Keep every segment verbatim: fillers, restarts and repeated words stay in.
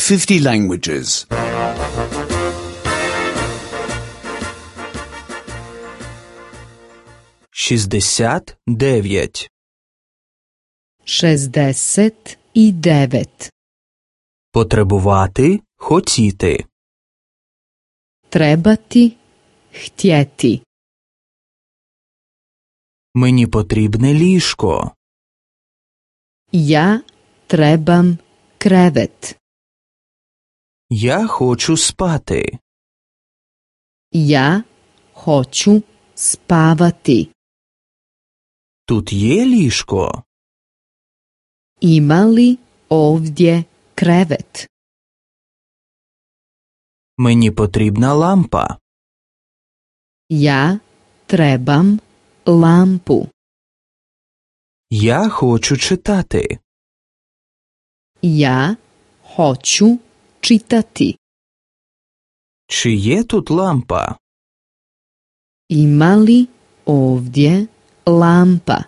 fifty languages. шістдесят дев'ять. Šezdeset i devet. Потребувати, хотіти. Trebati, htjeti. Мені потрібне ліжко. Ja trebam krevet. Я хочу спати. Ja hoću spavati. Тут є ліжко? Ima li ovdje krevet? Мені потрібна лампа. Ja trebam lampu. Я хочу читати. Ja hoću čitati. Чи є тут лампа? Ima li ovdje lampa?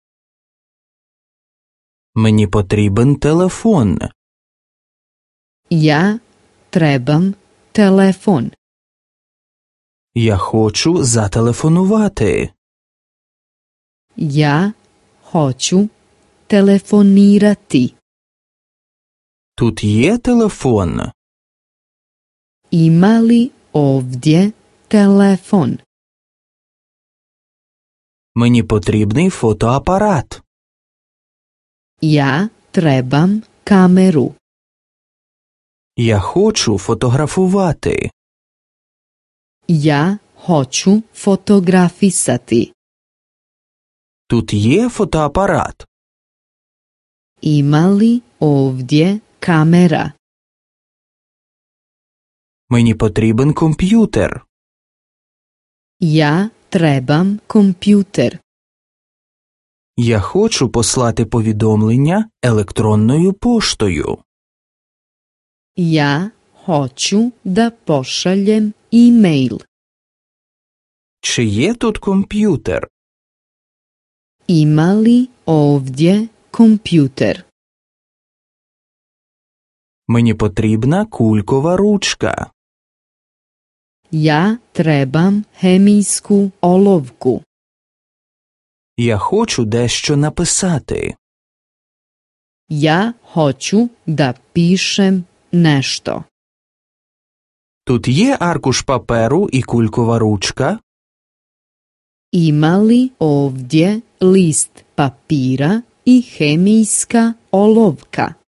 Мені потрібен телефон. Ja trebam telefon. Я хочу зателефонувати. Ja hoću telefonirati. Тут є телефон? Ima li ovdje telefon? Мені потрібний фотоапарат. Ja trebam kameru. Я хочу фотографувати. Ja hoću fotografisati. Тут є фотоапарат? Ima li ovdje kamera? Мені потрібен комп'ютер. Ja trebam kompjuter. Я хочу послати повідомлення електронною поштою. Ja hoću da pošaljem e-mail. Чи є тут комп'ютер? Ima li ovdje kompjuter? Мені потрібна кулькова ручка. Ja trebam hemijsku olovku. Я хочу дещо написати. Ja hoću da pišem nešto. Тут є аркуш паперу і кулькова ручка? Ima li ovdje list papira i hemijska olovka?